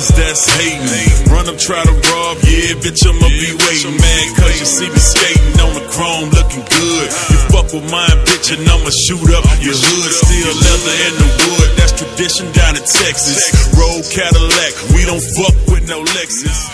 niggas that's hating. Run up, try to rob, yeah, bitch, I'ma be waiting. Mad cause you see me skating on the chrome looking good. You fuck with mine, bitch, and I'ma shoot up your hood. Still leather in the wood, that's tradition down in Texas. Roll Cadillac, we don't fuck with no Lexus.